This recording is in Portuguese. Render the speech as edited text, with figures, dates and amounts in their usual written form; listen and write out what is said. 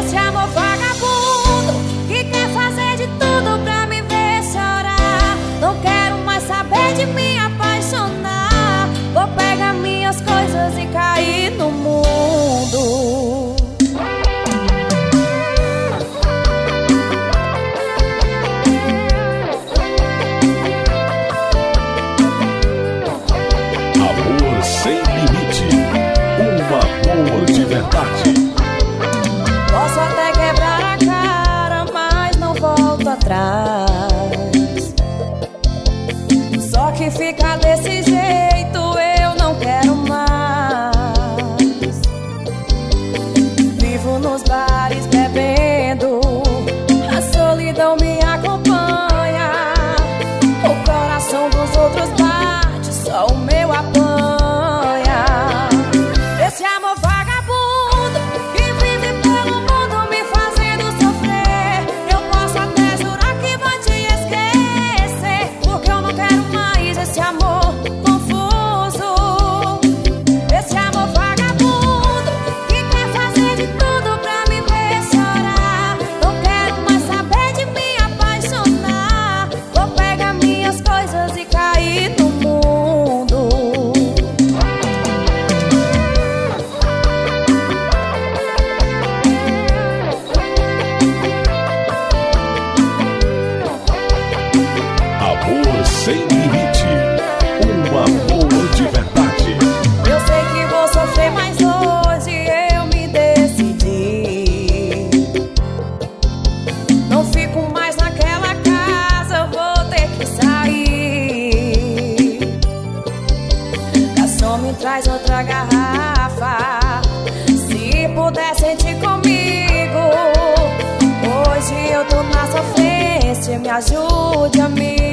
Esse amor vagabundo que quer fazer de tudo pra me ver chorar. Não quero mais saber de me apaixonar. Vou pegar minhas coisas e cair no mundo. Amor sem limite, um amor de verdade. Posso até quebrar a cara, mas não volto atrás. Só que fica desse jeito, eu não quero mais. Vivo nos bares bebendo, a solidão me acompanha. O coração dos outros bate, só o meu apanha. Esse amor vagabundo que vive pelo mundo me fazendo sofrer. Eu posso até jurar que vou te esquecer, porque eu não quero mais esse amor confuso. Esse amor vagabundo que quer fazer de tudo pra me ver chorar. Não quero mais saber de me apaixonar. Vou pegar minhas coisas e cair no mundo. Amor sem limite, um amor de verdade. Eu sei que vou sofrer, mas hoje eu me decidi. Não fico mais naquela casa, vou ter que sair. Garçom, me traz outra garrafa, se puder sentir comigo. Hoje eu tô na sofrência, me ajude, amigo.